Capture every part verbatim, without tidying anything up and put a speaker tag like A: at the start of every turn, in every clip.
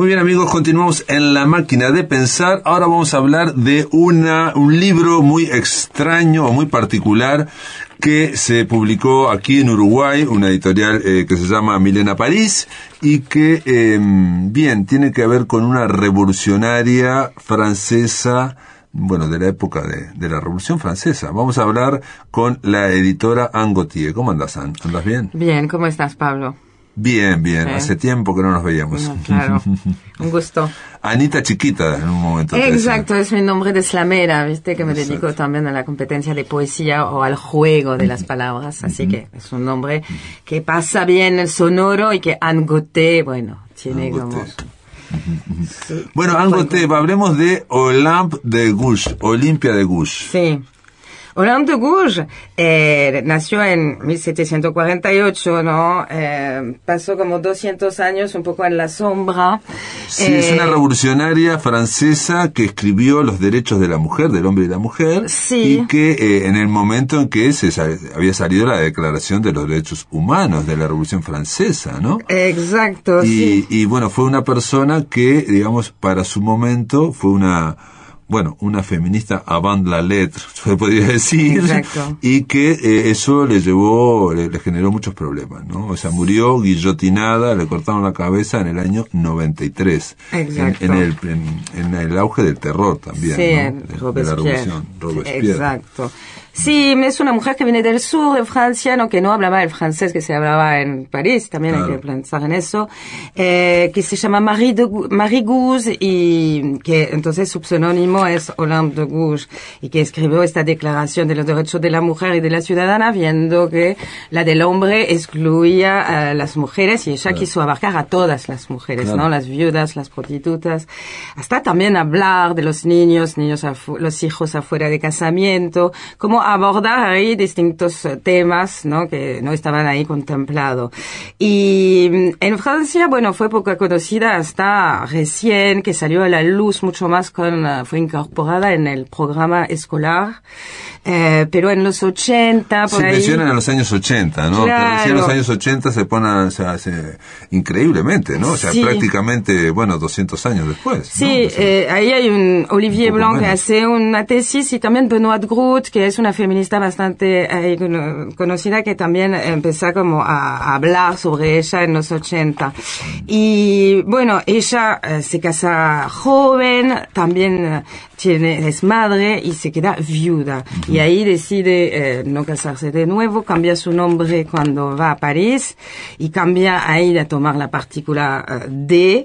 A: Muy bien, amigos, continuamos en La Máquina de Pensar. Ahora vamos a hablar de una un libro muy extraño o muy particular que se publicó aquí en Uruguay, una editorial eh, que se llama Milena París, y que, eh, bien, tiene que ver con una revolucionaria francesa, bueno, de la época de, de la Revolución Francesa. Vamos a hablar con la editora Anne Gauthier. ¿Cómo andas, Anne? ¿Andas bien?
B: Bien, ¿cómo estás, Pablo?
A: Bien, bien.
B: ¿Eh?
A: Hace tiempo que no nos veíamos.
B: No, claro, un gusto.
A: Anita Chiquita, en un momento.
B: Exacto, es mi nombre de slamera, viste, que me Exacto. dedico también a la competencia de poesía o al juego de las palabras, así uh-huh. que es un nombre que pasa bien el sonoro y que Anne Gauthier, bueno, tiene Anne como...
A: Sí. Bueno, Anne Gauthier, hablemos de Olympe de Gouges, Olimpia de Gouges.
B: Sí. Olympe de Gouges eh, nació en mil setecientos cuarenta y ocho, ¿no? Eh, pasó como doscientos años un poco en la sombra.
A: Sí,
B: eh,
A: es una revolucionaria francesa que escribió los derechos de la mujer, del hombre y la mujer,
B: sí.
A: y que eh, en el momento en que se sal, había salido la Declaración de los Derechos Humanos de la Revolución Francesa, ¿no?
B: Exacto,
A: y,
B: sí.
A: Y bueno, fue una persona que, digamos, para su momento fue una... bueno, una feminista avant la lettre, se podría decir.
B: Exacto.
A: Y que eh, eso le llevó, le, le generó muchos problemas, ¿no? O sea, murió guillotinada, le cortaron la cabeza en el año noventa y tres.
B: Exacto.
A: En, en, el, en, en el auge del terror también,
B: sí,
A: ¿no? De, de la revolución. Robespierre.
B: Exacto. Sí, es una mujer que viene del sur de Francia, no, que no hablaba el francés que se hablaba en París, también claro. hay que pensar en eso, eh, que se llama Marie, de, Marie Gouges y que entonces su pseudónimo es Olympe de Gouges y que escribió esta declaración de los derechos de la mujer y de la ciudadana viendo que la del hombre excluía a las mujeres y ella claro. quiso abarcar a todas las mujeres, claro. ¿no? Las viudas, las prostitutas, hasta también hablar de los niños, niños afu- los hijos afuera de casamiento, como abordar ahí distintos temas, ¿no? Que no estaban ahí contemplados. Y en Francia, bueno, fue poco conocida hasta recién, que salió a la luz mucho más con, fue incorporada en el programa escolar. Eh, pero en los ochenta, por
A: se
B: ahí...
A: mencionan en los años ochenta, ¿no?
B: Claro.
A: Recién en los años ochenta se pone, se hace increíblemente, ¿no? O sea,
B: sí.
A: prácticamente, bueno, doscientos años después.
B: Sí,
A: ¿no? O sea,
B: eh, ahí hay un Olivier
A: un
B: Blanc
A: menos.
B: que hace una tesis y también Benoît Groult, que es una feminista bastante eh, conocida, que también empezó como a, a hablar sobre ella en los ochenta. Y bueno, ella eh, se casa joven, también eh, tiene, es madre y se queda viuda. Uh-huh. Y ahí decide eh, no casarse de nuevo, cambia su nombre cuando va a París y cambia ahí a tomar la partícula uh, de,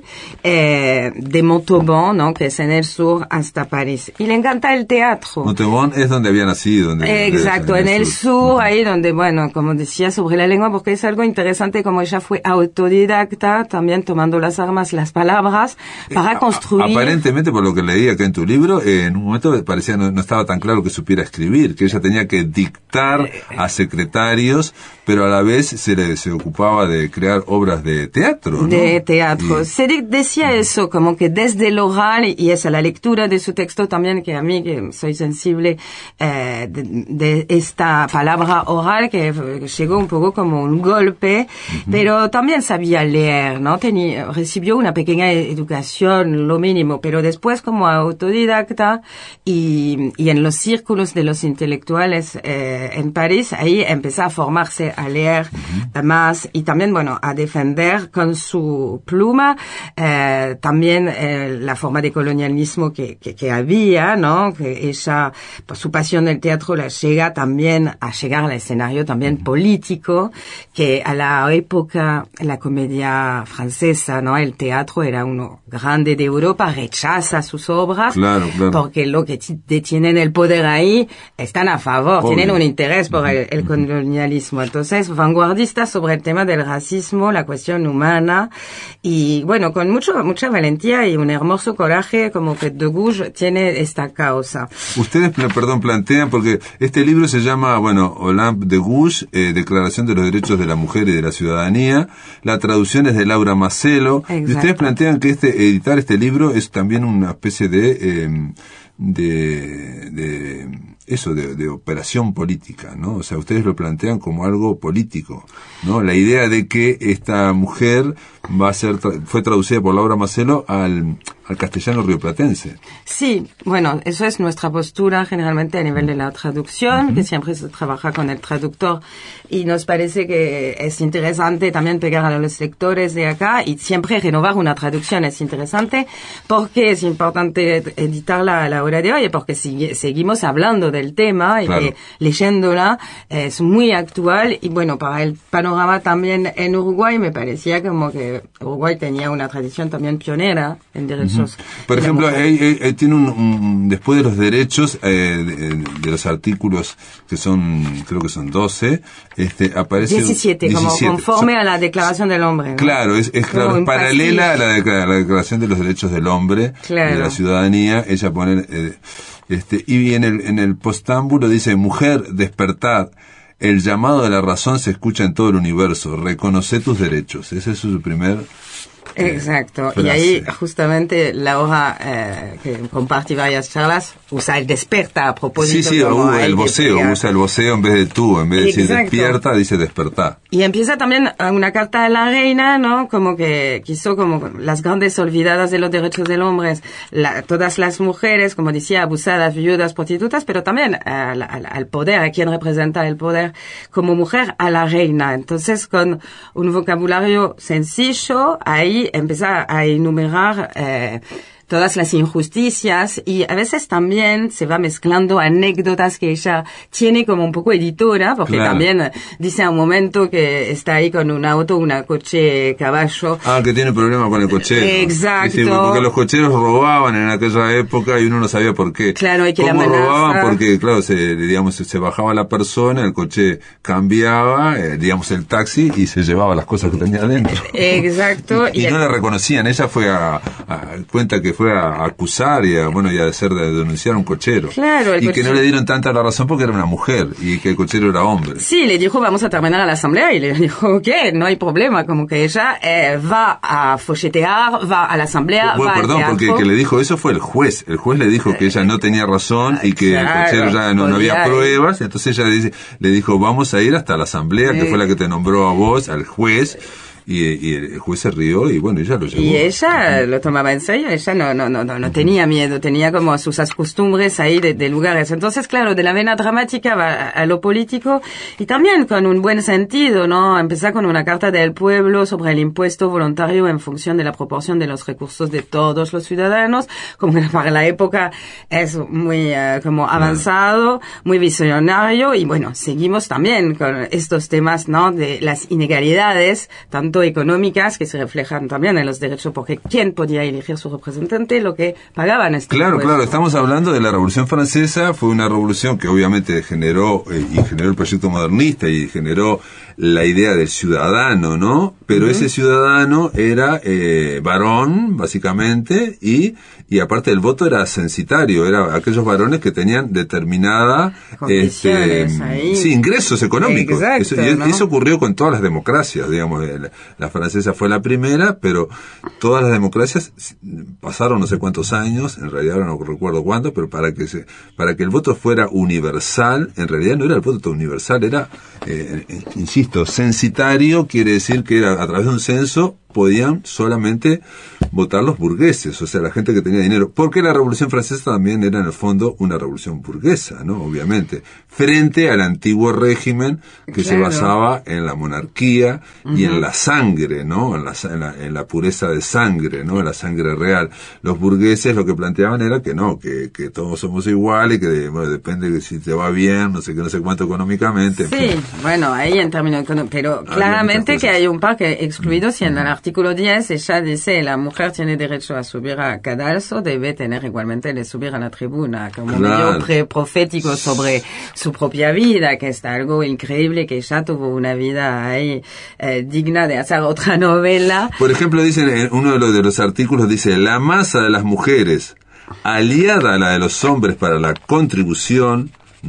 B: eh, de Montauban, ¿no? Que es en el sur hasta París. Y le encanta el teatro.
A: Montauban es donde había nacido. Donde,
B: eh, Exacto, en el sur, uh-huh. ahí donde, bueno, como decía, sobre la lengua, porque es algo interesante como ella fue autodidacta, también tomando las armas, las palabras, para eh, construir...
A: Aparentemente, por lo que leí acá en tu libro, eh, en un momento parecía no, no estaba tan claro que supiera escribir, que ella tenía que dictar a secretarios, pero a la vez se le se ocupaba de crear obras de teatro, ¿no?
B: De teatro.
A: Y...
B: Se decía eso, como que desde el oral, y esa la lectura de su texto también, que a mí, que soy sensible eh, de, de esta palabra oral, que llegó un poco como un golpe, uh-huh. pero también sabía leer, ¿no? Tenía, recibió una pequeña educación, lo mínimo, pero después como autodidacta y, y en los círculos de los intelectuales eh, en París, ahí empezó a formarse, a leer uh-huh. más y también, bueno, a defender con su pluma eh, también eh, la forma de colonialismo que, que, que había, ¿no? Que ella, por su pasión del teatro, la llega también a llegar al escenario también político, que a la época, la comedia francesa, ¿no? El teatro era uno grande de Europa, rechaza sus obras,
A: claro, claro.
B: porque lo que detienen el poder ahí están a favor, Obvio. Tienen un interés por el, el colonialismo. Entonces, vanguardista sobre el tema del racismo, la cuestión humana, y bueno, con mucho, mucha valentía y un hermoso coraje, como que de Gouges tiene esta causa.
A: Ustedes, perdón, plantean, porque este libro se llama, bueno, Olympe de Gouges, eh, Declaración de los Derechos de la Mujer y de la Ciudadanía. La traducción es de Laura Macelo.
B: Exacto.
A: Y ustedes plantean que este editar este libro es también una especie de... Eh, de, de eso de, de operación política, ¿no? O sea, ustedes lo plantean como algo político, ¿no? La idea de que esta mujer va a ser, fue traducida por Laura Macelo al, al castellano rioplatense.
B: Sí, bueno, eso es nuestra postura generalmente a nivel de la traducción, uh-huh. que siempre se trabaja con el traductor, y nos parece que es interesante también pegar a los lectores de acá, y siempre renovar una traducción es interesante, porque es importante editarla a la hora de hoy, porque si, seguimos hablando del tema, y
A: claro.
B: que leyéndola es muy actual, y bueno, para el panorama también en Uruguay me parecía como que Uruguay tenía una tradición también pionera en derechos.
A: Uh-huh. Por ejemplo, él, él tiene un, un, después de los derechos, eh, de, de los artículos que son, creo que son doce, este, aparece...
B: diecisiete, como conforme son, a la Declaración del Hombre, ¿no?
A: Claro, es, es claro, paralela a la, a la Declaración de los Derechos del Hombre, claro. de la ciudadanía, ella pone, eh, este, y en el, en el postámbulo dice, mujer, despertad. El llamado de la razón se escucha en todo el universo. Reconoce tus derechos. Ese es su primer... Eh,
B: Exacto. Frase. Y ahí justamente Laura, eh, que compartí varias charlas, usa el desperta a propósito.
A: Sí, sí, uh, el voceo, usa el voceo en vez de tú, en vez de Exacto. decir despierta, dice despertar.
B: Y empieza también una carta a la reina, ¿no? Como que quiso como las grandes olvidadas de los derechos del hombre, la, todas las mujeres, como decía, abusadas, viudas, prostitutas, pero también al, al, al poder, a quien representa el poder como mujer, a la reina. Entonces, con un vocabulario sencillo, ahí empieza a enumerar eh, todas las injusticias, y a veces también se va mezclando anécdotas que ella tiene como un poco editora, porque claro. también dice a un momento que está ahí con un auto, una coche caballo.
A: Ah, que tiene problema con el cochero.
B: Exacto.
A: Sí, porque los cocheros robaban en aquella época y uno no sabía por qué.
B: Claro, y que
A: ¿Cómo
B: la
A: robaban? Porque, claro, se, digamos, se bajaba la persona, el coche cambiaba, eh, digamos, el taxi, y se llevaba las cosas que tenía adentro.
B: Exacto.
A: y, y, y no el... la reconocían. Ella fue a, a cuenta que fue a acusar y a, bueno, y a hacer de denunciar a un cochero.
B: Claro, el
A: y
B: cochero.
A: Que no le dieron tanta la razón porque era una mujer y que el cochero era hombre.
B: Sí, le dijo vamos a terminar a la asamblea, y le dijo ok, no hay problema, como que ella eh, va a folletear, va a la asamblea,
A: bueno,
B: va
A: perdón,
B: al
A: porque
B: teatro.
A: el que le dijo eso fue el juez. El juez le dijo que ella no tenía razón y que claro, el cochero ya no, no había pruebas, entonces ella le, dice, le dijo vamos a ir hasta la asamblea, sí. que fue la que te nombró a vos, al juez. Y, y el juez se rió y bueno, ella lo llevó.
B: Y ella lo tomaba en serio, ella no, no, no, no, no tenía miedo, tenía como sus costumbres ahí de, de lugares. Entonces, claro, de la vena dramática va a, a lo político, y también con un buen sentido, ¿no? Empezar con una carta del pueblo sobre el impuesto voluntario en función de la proporción de los recursos de todos los ciudadanos, como que para la época es muy uh, como avanzado, muy visionario, y bueno, seguimos también con estos temas, ¿no? De las inegalidades, tanto económicas que se reflejan también en los derechos, porque quién podía elegir su representante, lo que pagaban este
A: Claro,
B: impuesto.
A: claro, estamos hablando de la Revolución Francesa, fue una revolución que obviamente generó, eh, y generó el proyecto modernista, y generó la idea del ciudadano, ¿no? Pero uh-huh. ese ciudadano era eh, varón, básicamente, y, y aparte el voto era censitario, era aquellos varones que tenían determinada este, sí, ingresos económicos.
B: Exacto,
A: eso, y
B: ¿no?
A: eso ocurrió con todas las democracias, digamos, la, la francesa fue la primera, pero todas las democracias pasaron no sé cuántos años, en realidad no recuerdo cuánto, pero para que se, para que el voto fuera universal, en realidad no era el voto universal, era, eh, insisto, censitario, quiere decir que era a través de un censo podían solamente votar los burgueses, o sea, la gente que tenía dinero, porque la Revolución Francesa también era en el fondo una revolución burguesa, ¿no? Obviamente, frente al antiguo régimen que claro. se basaba en la monarquía uh-huh. y en la sangre, ¿no? En la, en, la, en la pureza de sangre, ¿no? En la sangre real. Los burgueses lo que planteaban era que no, que, que todos somos iguales, que bueno, depende de si te va bien, no sé qué, no sé cuánto económicamente.
B: Sí, bueno, ahí en términos económicos, pero claramente que hay un par que excluidos, y en el artículo diez ella dice la mujer tiene derecho a subir a cadalso, debe tener igualmente de subir a la tribuna, como claro. medio pre profético sobre su propia vida, que es algo increíble, que ella tuvo una vida ahí eh, digna de hacer otra novela.
A: Por ejemplo, dicen en uno de los, de los artículos, dice la masa de las mujeres aliada a la de los hombres para la contribución, ¿no?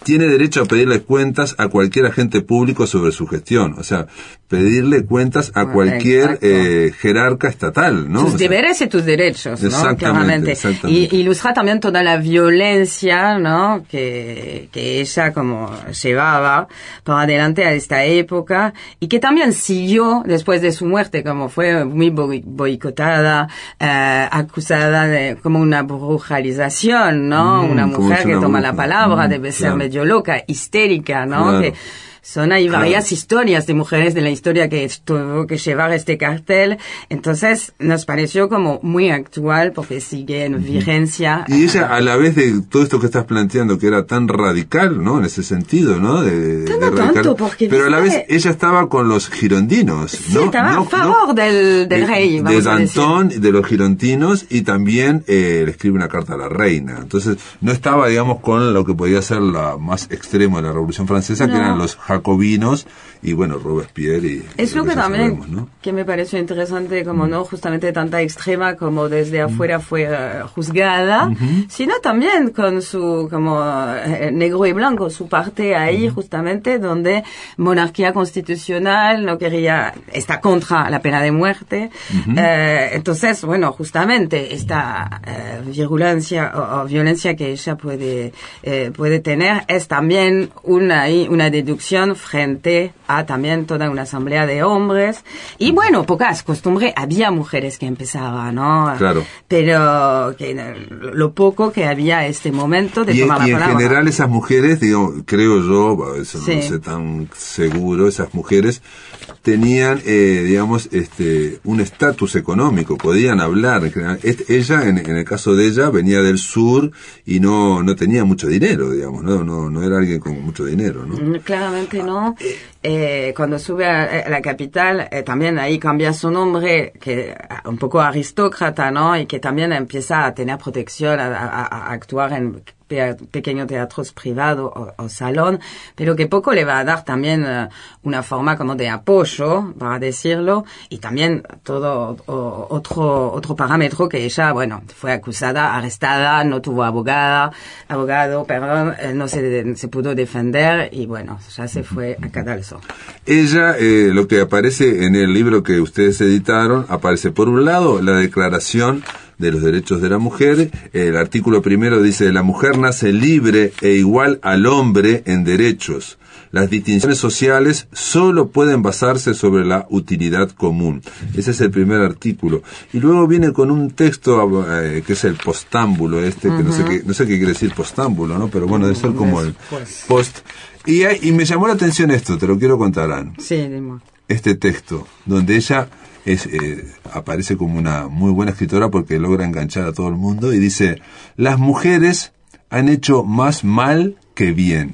A: tiene derecho a pedirle cuentas a cualquier agente público sobre su gestión. O sea, pedirle cuentas a cualquier eh, jerarca estatal, ¿no?
B: Tus
A: o sea,
B: deberes y tus derechos, ¿no?
A: Exactamente,
B: Claramente.
A: exactamente.
B: Y ilustra también toda la violencia, ¿no? Que, que ella como llevaba por adelante a esta época y que también siguió después de su muerte, como fue muy boicotada, eh, acusada de como una brujalización, ¿no? Mm, una mujer que una toma bruja. La palabra, mm, debe ser claro. medio loca, histérica, ¿no? Claro. Que son ahí varias claro. historias de mujeres de la historia que tuvo que llevar este cartel. Entonces, nos pareció como muy actual porque sigue en vigencia.
A: Y ella, a la vez de todo esto que estás planteando, que era tan radical, ¿no? En ese sentido, ¿no? De, de
B: no
A: radical.
B: Tanto porque
A: pero a la vez ella estaba con los girondinos,
B: sí,
A: ¿no?
B: estaba
A: no,
B: a favor
A: no,
B: del, del
A: de,
B: rey, vamos
A: de Danton,
B: a decir.
A: de los girondinos, y también eh, le escribe una carta a la reina. Entonces, no estaba, digamos, con lo que podía ser la más extremo de la Revolución Francesa, no. que eran los jacobinos, y bueno, Robespierre y...
B: Es lo que, que también,
A: sabemos, ¿no?
B: que me pareció interesante, como mm. no justamente tanta extrema como desde afuera mm. fue uh, juzgada, mm-hmm. sino también con su, como eh, negro y blanco, su parte ahí mm. justamente donde monarquía constitucional no quería, está contra la pena de muerte, mm-hmm. eh, entonces, bueno, justamente esta eh, virulencia o, o violencia que ella puede, eh, puede tener es también una, una deducción frente a también toda una asamblea de hombres y bueno, pocas costumbres, había mujeres que empezaban, ¿no?
A: Claro.
B: Pero que lo poco que había este momento de
A: y,
B: tomar
A: y
B: la palabra.
A: Y en general esas mujeres, digo, creo yo, eso
B: sí.
A: no sé tan seguro, esas mujeres tenían, eh, digamos, este, un estatus económico, podían hablar. Este, ella, en, en el caso de ella, venía del sur y no, no tenía mucho dinero, digamos, no, no, no era alguien con mucho dinero, ¿no?
B: Claramente no. Eh, cuando sube a, a la capital, eh, también ahí cambia su nombre, que un poco aristócrata, ¿no? Y que también empieza a tener protección, a, a, a actuar en pe- pequeños teatros privados o, o salón, pero que poco le va a dar también uh, una forma como de apoyo, para decirlo, y también todo o, otro otro parámetro que ella, bueno, fue acusada, arrestada, no tuvo abogada, abogado, perdón, eh, no se, se pudo defender y bueno, ya se fue a Cadalso.
A: Ella, eh, lo que aparece en el libro que ustedes editaron, aparece por un lado la declaración de los derechos de la mujer. El artículo primero dice: la mujer nace libre e igual al hombre en derechos. Las distinciones sociales solo pueden basarse sobre la utilidad común. Ese es el primer artículo. Y luego viene con un texto eh, que es el postámbulo este, que uh-huh. no sé qué, no sé qué quiere decir postámbulo, ¿no? Pero bueno, debe ser como el post. Y, y me llamó la atención esto, te lo quiero contar, Anne.
B: Sí, dime.
A: Este texto, donde ella es, eh, aparece como una muy buena escritora porque logra enganchar a todo el mundo y dice: las mujeres han hecho más mal que bien.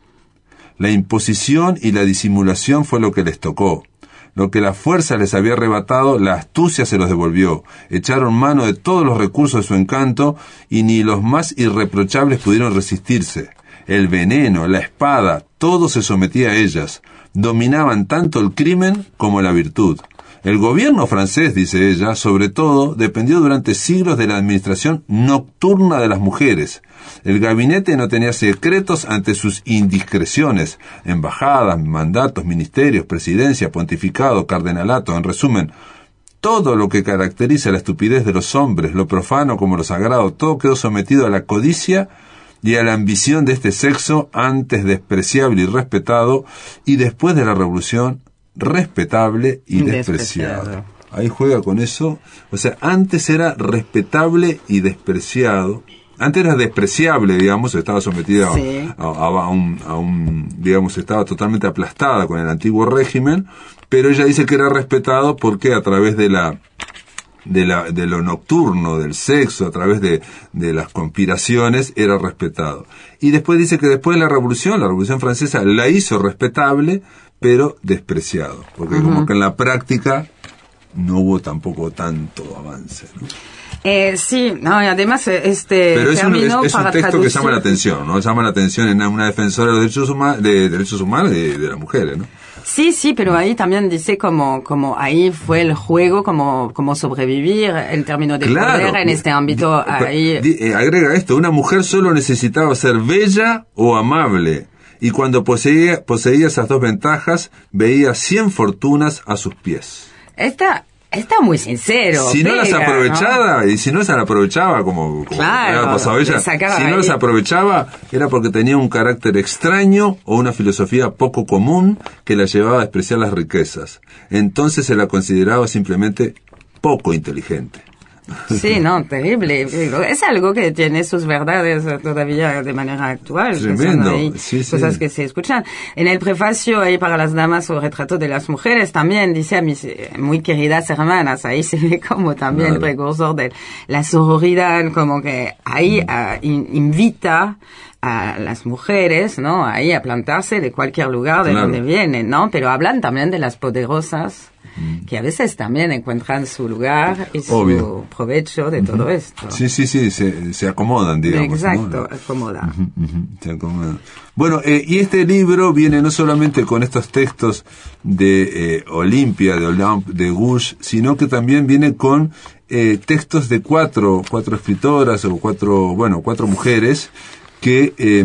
A: La imposición y la disimulación fue lo que les tocó. Lo que la fuerza les había arrebatado, la astucia se los devolvió. Echaron mano de todos los recursos de su encanto y ni los más irreprochables pudieron resistirse. El veneno, la espada, todo se sometía a ellas. Dominaban tanto el crimen como la virtud. El gobierno francés, dice ella, sobre todo, dependió durante siglos de la administración nocturna de las mujeres. El gabinete no tenía secretos ante sus indiscreciones. Embajadas, mandatos, ministerios, presidencia, pontificado, cardenalato, en resumen, todo lo que caracteriza la estupidez de los hombres, lo profano como lo sagrado, todo quedó sometido a la codicia y a la ambición de este sexo, antes despreciable y respetado, y después de la revolución, respetable y despreciado. despreciado. Ahí juega con eso. O sea, antes era respetable y despreciado. Antes era despreciable, digamos, estaba sometida sí. a, a, a, un, a un, digamos, estaba totalmente aplastada con el antiguo régimen, pero ella dice que era respetado porque a través de la de la de lo nocturno, del sexo, a través de, de las conspiraciones, era respetado. Y después dice que después de la revolución, la revolución francesa la hizo respetable, pero despreciado, porque uh-huh. como que en la práctica no hubo tampoco tanto avance, ¿no?
B: Eh, sí, no, y además este
A: pero es un, es, es un texto
B: traducir...
A: que llama la atención, ¿no? Llama la atención en una defensora de los derechos humanos, de derechos humanos de, de las mujeres, ¿no?
B: Sí, sí, pero ahí también dice como, como ahí fue el juego, como, como sobrevivir en términos de
A: claro,
B: poder en este ámbito.
A: Di,
B: ahí.
A: Di, eh, agrega esto, una mujer solo necesitaba ser bella o amable. Y cuando poseía, poseía esas dos ventajas, veía cien fortunas a sus pies.
B: Esta, está muy sincero.
A: Si no
B: pega,
A: las aprovechaba,
B: ¿no?
A: y si no se las aprovechaba, como, como
B: claro,
A: había pasado ella, si no las aprovechaba, era porque tenía un carácter extraño o una filosofía poco común que la llevaba a despreciar las riquezas. Entonces se la consideraba simplemente poco inteligente.
B: Sí, no, terrible. Es algo que tiene sus verdades todavía de manera actual.
A: Tremendo.
B: Que son ahí
A: sí,
B: cosas
A: sí.
B: que se escuchan. En el prefacio ahí para las damas o retrato de las mujeres también dice a mis muy queridas hermanas, ahí se ve como también claro. el precursor de la sororidad, como que ahí uh, in, invita a las mujeres, ¿no? Ahí a plantarse de cualquier lugar de claro. donde vienen, ¿no? Pero hablan también de las poderosas, que a veces también encuentran su lugar y su
A: Obvio.
B: provecho de uh-huh. todo esto.
A: Sí, sí, sí, se, se acomodan, digamos.
B: Exacto,
A: ¿no?
B: acomodan.
A: Uh-huh, uh-huh, se acomodan. Bueno, eh, y este libro viene no solamente con estos textos de eh, Olimpia, de Olympe de Gouges, sino que también viene con eh, textos de cuatro, cuatro escritoras o cuatro, bueno, cuatro mujeres que eh,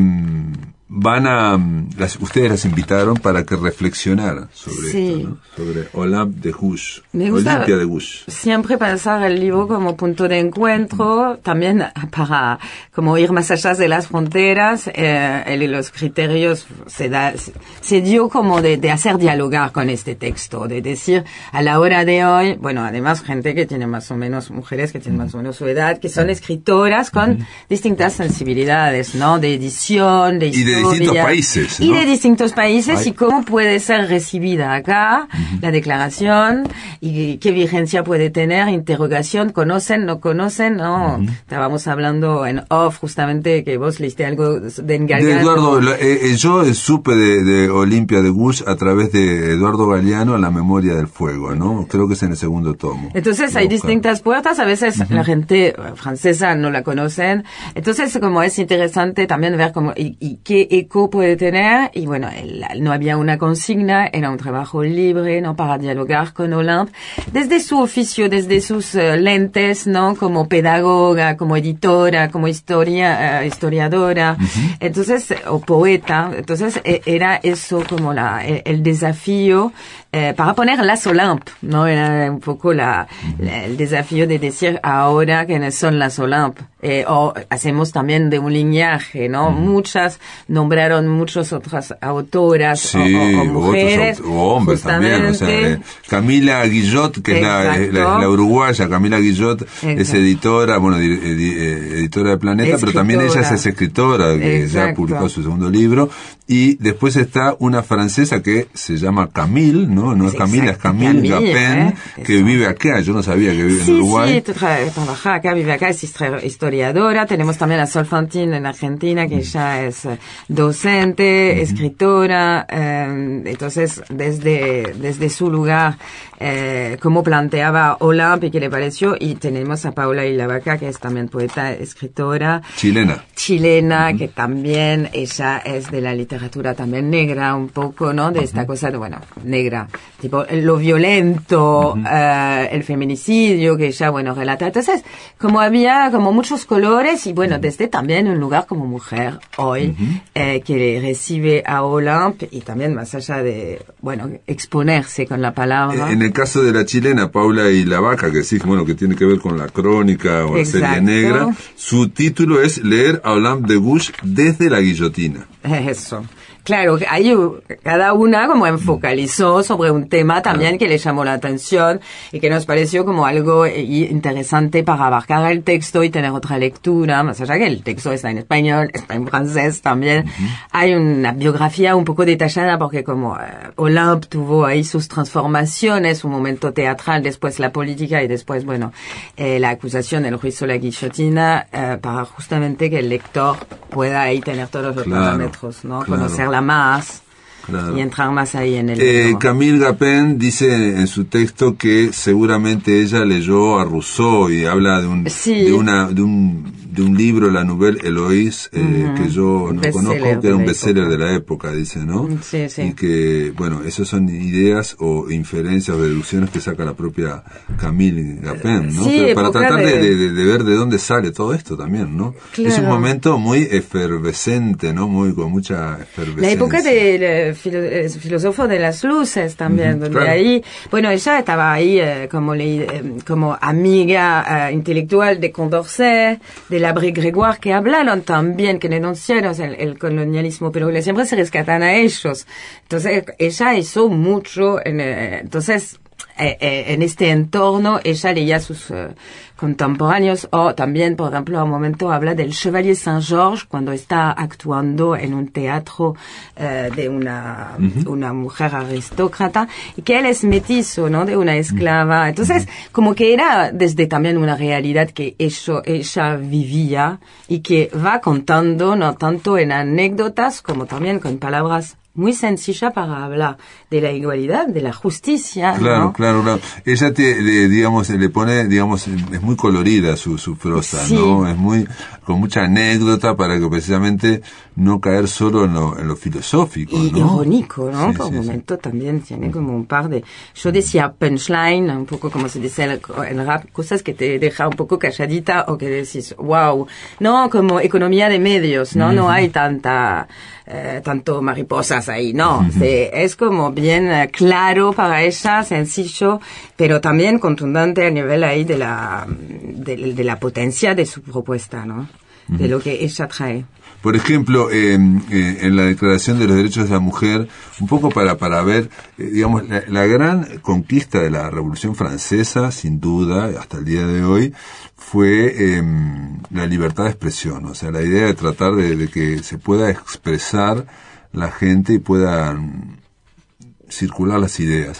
A: van a, las, ustedes las invitaron para que reflexionaran sobre
B: sí.
A: esto, ¿no? Sobre Olympe de Gouges,
B: Me gusta
A: Olimpia de Gouges.
B: Siempre pensar el libro como punto de encuentro, también para como ir más allá de las fronteras, eh, el, los criterios se da, se dio como de, de hacer dialogar con este texto, de decir a la hora de hoy, bueno, además gente que tiene más o menos, mujeres que tienen más o menos su edad, que son escritoras con uh-huh. distintas sensibilidades, ¿no? De edición, de historia.
A: Y de distintos países, ¿no?
B: Y de distintos países
A: Ay.
B: y cómo puede ser recibida acá uh-huh. la declaración y qué vigencia puede tener, interrogación, conocen, no conocen, ¿no? Uh-huh. Estábamos hablando en off justamente que vos leíste algo de Galeano.
A: De Eduardo, eh, eh, yo supe de, de Olimpia de Gouges a través de Eduardo Galeano, La memoria del fuego, ¿no? Creo que es en el segundo tomo.
B: Entonces hay distintas puertas, a veces uh-huh. la gente francesa no la conocen, entonces como es interesante también ver cómo y, y qué eco puede tener, y bueno, el, no había una consigna, era un trabajo libre, ¿no? Para dialogar con Olympe, desde su oficio, desde sus uh, lentes, ¿no? Como pedagoga, como editora, como historia, uh, historiadora, uh-huh. entonces, o poeta, entonces eh, era eso como la, el, el desafío, eh, para poner las Olympe, ¿no? Era un poco la, la, el desafío de decir ahora quiénes son las Olympe, eh, o hacemos también de un linaje, ¿no? Uh-huh. Muchas nombraron muchas otras autoras
A: sí,
B: o, o, o mujeres.
A: Otros, o hombres también, o sea, eh, Camila Guillot, que Exacto. es la, la, la uruguaya, Camila Guillot Exacto. es editora, bueno, edi, edi, editora de Planeta, escritora. Pero también ella es escritora, que Exacto. ya publicó su segundo libro, y después está una francesa que se llama Camille, ¿no? No es Camila, es Camille, Camille Gapin, eh, que vive acá, yo no sabía que vive
B: sí,
A: en Uruguay.
B: Sí, tra- trabaja acá, vive acá, es historiadora, tenemos también a Sol Fantin en Argentina, que ella es docente, uh-huh. escritora, eh, entonces desde, desde su lugar, eh, cómo planteaba Olympe y qué le pareció, y tenemos a Paula Ilavaca, que es también poeta, escritora.
A: Chilena.
B: Chilena, uh-huh. que también, ella es de la literatura también negra, un poco, ¿no? De esta uh-huh. cosa, de, bueno, negra, tipo lo violento, uh-huh. eh, el feminicidio, que ella, bueno, relata. Entonces, como había como muchos colores, y bueno, desde también un lugar como mujer hoy, uh-huh. eh, que recibe a Olympe, y también más allá de, bueno, exponerse con la palabra.
A: En el caso de la chilena, Paula Ilavaca, que sí, bueno, que tiene que ver con la crónica o
B: Exacto.
A: la serie negra, su título es Leer a Olympe de Gouges desde la guillotina.
B: Eso. Claro, ahí cada una como enfocalizó sobre un tema también que le llamó la atención y que nos pareció como algo interesante para abarcar el texto y tener otra lectura, más allá que el texto está en español, está en francés también. Uh-huh. Hay una biografía un poco detallada porque como uh, Olympe tuvo ahí sus transformaciones, un momento teatral, después la política y después, bueno, eh, la acusación, el juicio, la guillotina, uh, para justamente que el lector pueda ahí tener todos los
A: claro,
B: parámetros, ¿no?
A: Claro.
B: Conocerla más. Claro. Y entrar más ahí en el
A: eh, Camille Gapin dice en su texto que seguramente ella leyó a Rousseau y habla de un
B: sí.
A: de una de un de un libro, La Nouvelle Héloïse, eh, uh-huh. que yo no conozco, que era un bestseller de la época, dice, ¿no?
B: Sí, sí.
A: Y que, bueno, esas son ideas o inferencias o deducciones que saca la propia Camille Lapin, ¿no?
B: Sí,
A: Pero para tratar
B: de...
A: De, de, de ver de dónde sale todo esto también, ¿no?
B: Claro.
A: Es un momento muy efervescente, ¿no? Muy, con mucha efervescencia.
B: La época del filo, filósofo de las luces también, uh-huh, donde claro. ahí, bueno, ella estaba ahí eh, como, le, eh, como amiga eh, intelectual de Condorcet, de la Grégoire, que hablaron también, que denunciaron el, el colonialismo, pero siempre se rescatan a ellos. Entonces, ella hizo mucho, en, eh, entonces, eh, eh, en este entorno, ella leía a sus eh, contemporáneos, o también, por ejemplo, a un momento habla del Chevalier Saint-Georges, cuando está actuando en un teatro eh, de una, uh-huh. una mujer aristócrata, y que él es mestizo, ¿no? De una esclava. Entonces, uh-huh. como que era desde también una realidad que ella, ella vivía, y que va contando, no tanto en anécdotas, como también con palabras muy sencilla para hablar de la igualdad, de la justicia.
A: Claro,
B: ¿no?
A: claro, claro. Ella te, le, digamos, le pone, digamos, es muy colorida su, su prosa, sí. ¿no? Es muy, con mucha anécdota para que precisamente no caer solo en lo, en lo filosófico,
B: y
A: ¿no?
B: irónico, ¿no?
A: Sí,
B: Por
A: sí,
B: momento
A: sí.
B: también tiene como un par de, yo decía punchline, un poco como se dice en el rap, cosas que te deja un poco calladita o que decís, wow, no, como economía de medios, ¿no? Uh-huh. No hay tanta, eh, tanto mariposas ahí, no, uh-huh. se, es como bien uh, claro para ella, sencillo, pero también contundente a nivel ahí de la, de, de la potencia de su propuesta, ¿no? Uh-huh. De lo que ella trae.
A: Por ejemplo, eh, eh, en la Declaración de los Derechos de la Mujer, un poco para, para ver, eh, digamos, la, la gran conquista de la Revolución Francesa, sin duda, hasta el día de hoy, fue eh, la libertad de expresión, o sea, la idea de tratar de, de que se pueda expresar la gente y puedan circular las ideas.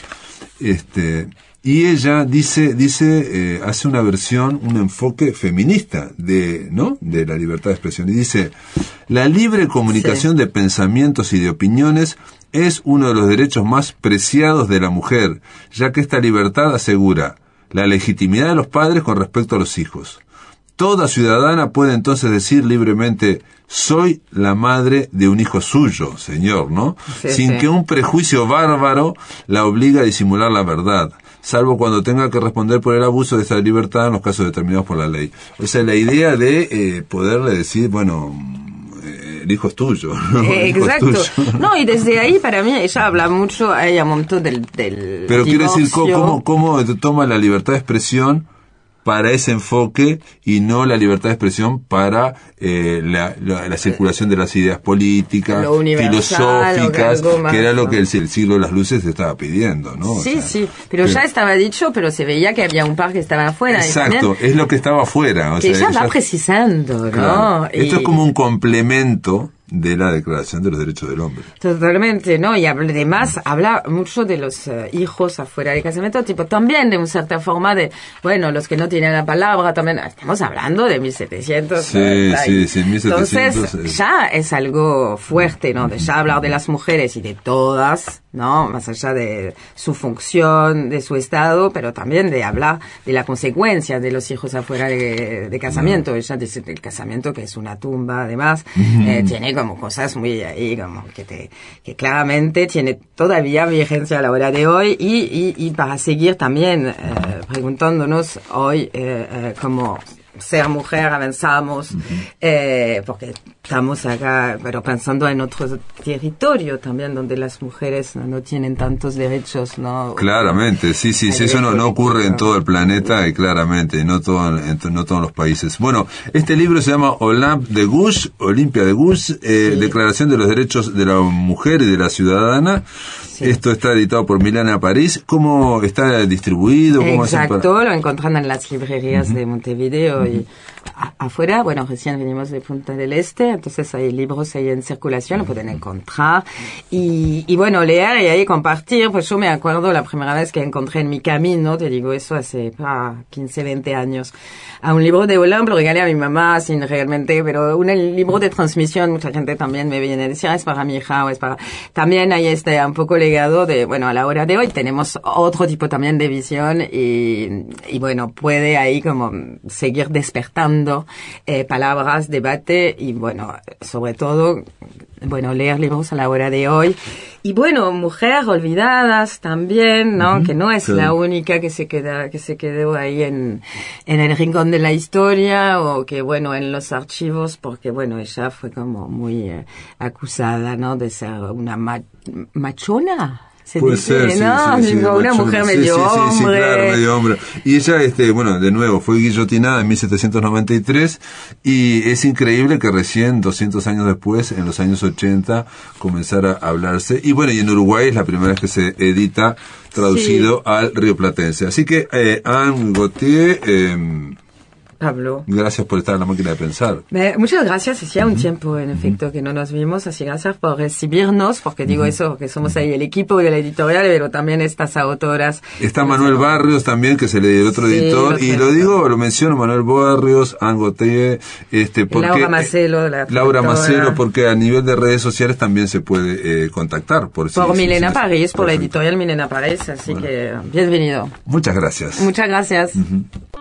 A: Este, y ella dice, dice, eh, hace una versión, un enfoque feminista de, ¿no? De la libertad de expresión. Y dice, la libre comunicación sí. de pensamientos y de opiniones es uno de los derechos más preciados de la mujer, ya que esta libertad asegura la legitimidad de los padres con respecto a los hijos. Toda ciudadana puede entonces decir libremente, soy la madre de un hijo suyo, señor, ¿no? Sí, Sin sí. que un prejuicio bárbaro la obligue a disimular la verdad, salvo cuando tenga que responder por el abuso de esta libertad en los casos determinados por la ley. O sea, la idea de eh, poderle decir, bueno, eh, el hijo es tuyo, ¿no?
B: Eh, exacto.
A: Es tuyo.
B: No, y desde ahí, para mí, ella habla mucho, ella montó del, del
A: Pero
B: divorcio.
A: quiere decir, ¿cómo, cómo toma la libertad de expresión para ese enfoque y no la libertad de expresión para eh, la, la, la circulación de las ideas políticas, filosóficas, que, que era lo que el, el siglo de las luces estaba pidiendo, ¿no?
B: Sí,
A: o sea,
B: sí, pero, pero ya estaba dicho, pero se veía que había un par que estaban afuera.
A: Exacto, también, es lo que estaba afuera. O
B: que
A: sea,
B: ella va precisando, ¿no?
A: Claro.
B: Y
A: esto es como un complemento de la Declaración de los Derechos del Hombre.
B: Totalmente, ¿no? Y además habla mucho de los uh, hijos afuera del casamiento, tipo también de una cierta forma de, bueno, los que no tienen la palabra, también estamos hablando de mil setecientos.
A: Sí, uh, sí, sí, mil setecientos.
B: Entonces, es... ya es algo fuerte, ¿no? De ya hablar de las mujeres y de todas, ¿no? Más allá de su función, de su estado, pero también de hablar de la consecuencia de los hijos afuera de, de casamiento. No. Ella dice el casamiento que es una tumba, además, uh-huh. eh, tiene como cosas muy ahí, como que te, que claramente tiene todavía vigencia a la hora de hoy y, y, y para seguir también, eh, preguntándonos hoy, eh, eh, como ser mujer avanzamos, uh-huh. eh, porque estamos acá, pero pensando en otro territorio también donde las mujeres no, no tienen tantos derechos, ¿no?
A: Claramente, sí, sí, sí, eso no, no ocurre en todo el planeta y claramente, no todo, en, no todos los países. Bueno, este libro se llama Olympe de Gouges, Olimpia de Gouges, eh, sí. Declaración de los Derechos de la Mujer y de la Ciudadana. Sí. Esto está editado por Milana París. ¿Cómo está distribuido? ¿Cómo
B: Exacto, para... lo encuentran en las librerías uh-huh. de Montevideo uh-huh. y a, afuera, bueno, recién venimos de Punta del Este, entonces hay libros ahí en circulación, lo pueden encontrar y, y bueno, leer y ahí compartir. Pues yo me acuerdo la primera vez que encontré en mi camino, te digo eso hace ah, quince, veinte años, a un libro de Olympe, lo regalé a mi mamá sin realmente, pero un libro de transmisión, mucha gente también me viene a decir, es para mi hija o es para... También ahí está un poco la legado de, bueno, a la hora de hoy tenemos otro tipo también de visión y, y bueno, puede ahí como seguir despertando eh, palabras, debate y bueno, sobre todo, bueno, leer libros a la hora de hoy. Y bueno, mujeres olvidadas también, ¿no? Uh-huh, que no es sí. la única que se queda, que se quedó ahí en, en el rincón de la historia o que bueno, en los archivos, porque bueno, ella fue como muy eh, acusada, ¿no? De ser una ma- machona. Se
A: Puede
B: dice,
A: ser,
B: ¿no?
A: sí, sí, sí,
B: Digo, una
A: machona.
B: mujer
A: sí,
B: medio
A: sí, sí,
B: hombre.
A: Sí, claro, medio hombre. Y ella, este, bueno, de nuevo, fue guillotinada en mil setecientos noventa y tres y es increíble que recién, doscientos años después, en los años ochenta, comenzara a hablarse. Y bueno, y en Uruguay es la primera vez que se edita traducido sí. al rioplatense. Así que, eh, Anne Gauthier, eh,
B: Pablo.
A: Gracias por estar en la máquina de pensar.
B: Me, muchas gracias. Hacía un tiempo, en efecto, que no nos vimos. Así gracias por recibirnos, porque digo uh-huh. eso, que somos ahí el equipo de la editorial, pero también estas autoras.
A: Está Manuel Barrios también, que es el, el otro sí, editor. Y lo digo, lo menciono, Manuel Barrios, Anne Gauthier, este, porque...
B: Laura Macelo, la
A: Laura Macelo, porque a nivel de redes sociales también se puede eh, contactar. Por,
B: por
A: si,
B: Milena
A: si,
B: París,
A: por
B: por la
A: ejemplo.
B: editorial Milena París. Así bueno. que, bienvenido.
A: Muchas gracias.
B: Muchas gracias.
A: Uh-huh.